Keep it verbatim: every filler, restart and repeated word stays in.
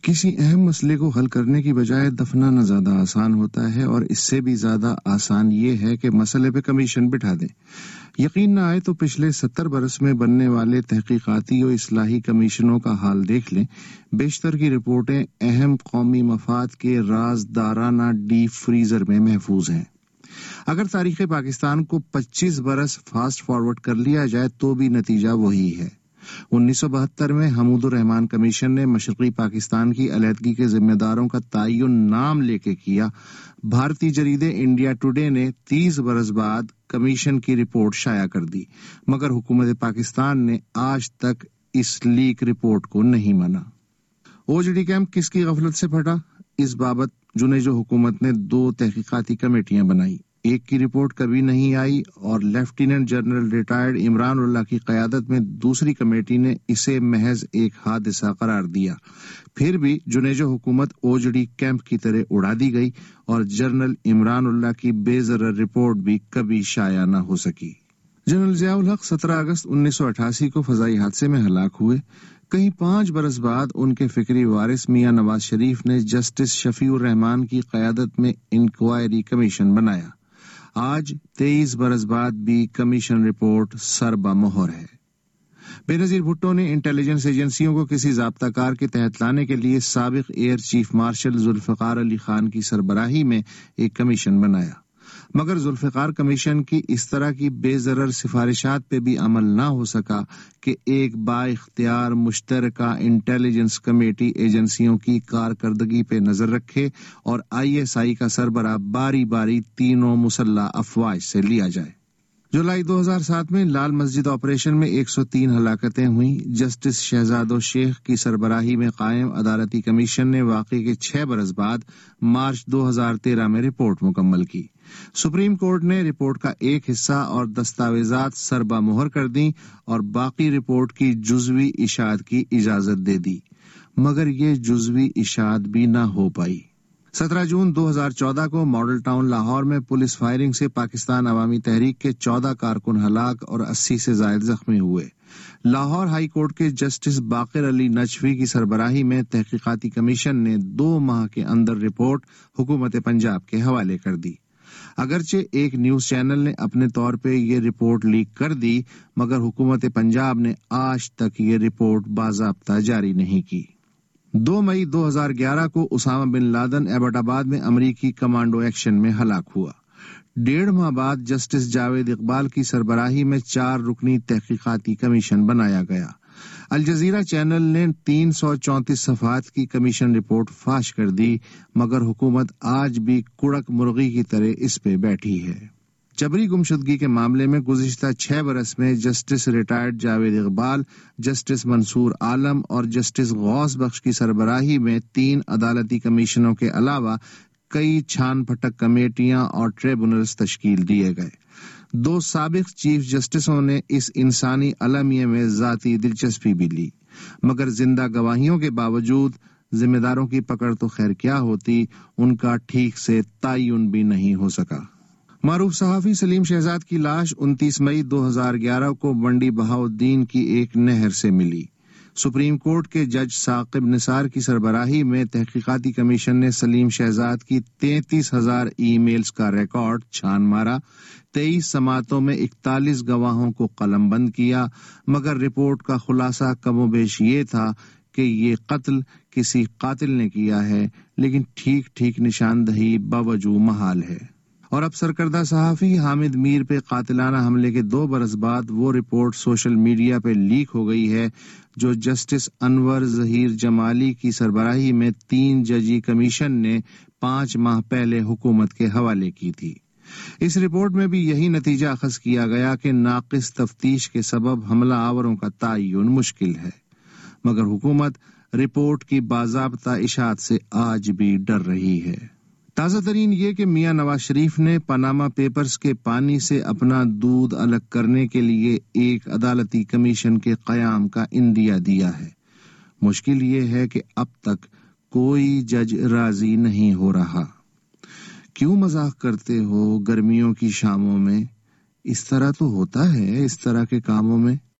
کسی اہم مسئلے کو حل کرنے کی بجائے دفنانا زیادہ آسان ہوتا ہے، اور اس سے بھی زیادہ آسان یہ ہے کہ مسئلے پہ کمیشن بٹھا دیں۔ یقین نہ آئے تو پچھلے ستر برس میں بننے والے تحقیقاتی و اصلاحی کمیشنوں کا حال دیکھ لیں۔ بیشتر کی رپورٹیں اہم قومی مفاد کے رازدارانہ ڈیپ فریزر میں محفوظ ہیں۔ اگر تاریخ پاکستان کو پچیس برس فاسٹ فارورڈ کر لیا جائے تو بھی نتیجہ وہی ہے۔ انیس سو بہتر میں حمود الرحمان کمیشن نے مشرقی پاکستان کی علیحدگی کے ذمہ داروں کا تعین نام لے کے کیا۔ بھارتی جریدے انڈیا ٹوڈے نے تیس برس بعد کمیشن کی رپورٹ شائع کر دی، مگر حکومت پاکستان نے آج تک اس لیک رپورٹ کو نہیں مانا۔ اوجڑی کیمپ کس کی غفلت سے پھٹا؟ اس بابت جنیجو حکومت نے دو تحقیقاتی کمیٹیاں بنائی۔ ایک کی رپورٹ کبھی نہیں آئی اور lieutenant general retired Imran Ullah کی قیادت میں دوسری کمیٹی نے اسے محض ایک حادثہ قرار دیا۔ پھر بھی جنیجو حکومت اوجڑی کیمپ کی طرح اڑا دی گئی اور جنرل عمران اللہ کی بے ضرر رپورٹ بھی کبھی شائع نہ ہو سکی۔ جنرل ضیاء الحق سترہ اگست انیس سو اٹھاسی کو فضائی حادثے میں ہلاک ہوئے۔ کہیں پانچ برس بعد ان کے فکری وارث میاں نواز شریف نے جسٹس شفیع الرحمان کی قیادت میں انکوائری کمیشن بنایا۔ آج تیئیس برس بعد بھی کمیشن رپورٹ سر بمہر ہے۔ بے نظیر بھٹو نے انٹیلیجنس ایجنسیوں کو کسی ضابطہ کار کے تحت لانے کے لیے سابق air chief marshal Zulfiqar Ali Khan کی سربراہی میں ایک کمیشن بنایا، مگر ذوالفقار کمیشن کی اس طرح کی بے ضرر سفارشات پہ بھی عمل نہ ہو سکا کہ ایک با اختیار مشترکہ انٹیلیجنس کمیٹی ایجنسیوں کی کارکردگی پہ نظر رکھے اور آئی ایس آئی کا سربراہ باری باری تینوں مسلح افواج سے لیا جائے۔ جولائی دو ہزار سات میں لال مسجد آپریشن میں ایک سو تین ہلاکتیں ہوئیں۔ جسٹس شہزاد و شیخ کی سربراہی میں قائم عدالتی کمیشن نے واقعے کے چھ برس بعد مارچ دو ہزار تیرہ میں رپورٹ مکمل کی۔ سپریم کورٹ نے رپورٹ کا ایک حصہ اور دستاویزات سربا مہر کر دیں اور باقی رپورٹ کی جزوی اشاعت کی اجازت دے دی، مگر یہ جزوی اشاعت بھی نہ ہو پائی۔ سترہ جون دو ہزار چودہ کو ماڈل ٹاؤن لاہور میں پولیس فائرنگ سے پاکستان عوامی تحریک کے چودہ کارکن ہلاک اور اسی سے زائد زخمی ہوئے۔ لاہور ہائی کورٹ کے جسٹس باقر علی نجفی کی سربراہی میں تحقیقاتی کمیشن نے دو ماہ کے اندر رپورٹ حکومت پنجاب کے حوالے کر دی۔ اگرچہ ایک نیوز چینل نے اپنے طور پہ یہ رپورٹ لیک کر دی، مگر حکومت پنجاب نے آج تک یہ رپورٹ باضابطہ جاری نہیں کی۔ دو مئی دو ہزار گیارہ کو اسامہ بن لادن ایبٹ آباد میں امریکی کمانڈو ایکشن میں ہلاک ہوا۔ ڈیڑھ ماہ بعد جسٹس جاوید اقبال کی سربراہی میں چار رکنی تحقیقاتی کمیشن بنایا گیا۔ الجزیرہ چینل نے تین سو چونتیس صفحات کی کمیشن رپورٹ فاش کر دی، مگر حکومت آج بھی کڑک مرغی کی طرح اس پہ بیٹھی ہے۔ جبری گمشدگی کے معاملے میں گزشتہ چھ برس میں justice retired Javed Iqbal, justice Mansoor Alam اور جسٹس غوث بخش کی سربراہی میں تین عدالتی کمیشنوں کے علاوہ کئی چھان پھٹک کمیٹیاں اور ٹریبونلز تشکیل دیے گئے۔ دو سابق چیف جسٹسوں نے اس انسانی المیہ میں ذاتی دلچسپی بھی لی، مگر زندہ گواہیوں کے باوجود ذمہ داروں کی پکڑ تو خیر کیا ہوتی، ان کا ٹھیک سے تعین بھی نہیں ہو سکا۔ معروف صحافی سلیم شہزاد کی لاش انتیس مئی دو ہزار گیارہ کو منڈی بہاؤالدین کی ایک نہر سے ملی۔ سپریم کورٹ کے جج ثاقب نثار کی سربراہی میں تحقیقاتی کمیشن نے سلیم شہزاد کی تینتیس ہزار ای میلز کا ریکارڈ چھان مارا، تیئیس سماعتوں میں اکتالیس گواہوں کو قلم بند کیا، مگر رپورٹ کا خلاصہ کم و بیش یہ تھا کہ یہ قتل کسی قاتل نے کیا ہے، لیکن ٹھیک ٹھیک نشاندہی باوجود محال ہے۔ اور اب سرکردہ صحافی حامد میر پہ قاتلانہ حملے کے دو برس بعد وہ رپورٹ سوشل میڈیا پہ لیک ہو گئی ہے جو جسٹس انور ظہیر جمالی کی سربراہی میں تین ججی کمیشن نے پانچ ماہ پہلے حکومت کے حوالے کی تھی۔ اس رپورٹ میں بھی یہی نتیجہ اخذ کیا گیا کہ ناقص تفتیش کے سبب حملہ آوروں کا تعین مشکل ہے، مگر حکومت رپورٹ کی باضابطہ اشاعت سے آج بھی ڈر رہی ہے۔ تازہ ترین یہ کہ میاں نواز شریف نے پاناما پیپرز کے پانی سے اپنا دودھ الگ کرنے کے لیے ایک عدالتی کمیشن کے قیام کا عندیہ دیا ہے۔ مشکل یہ ہے کہ اب تک کوئی جج راضی نہیں ہو رہا۔ کیوں مذاق کرتے ہو گرمیوں کی شاموں میں؟ اس طرح تو ہوتا ہے اس طرح کے کاموں میں۔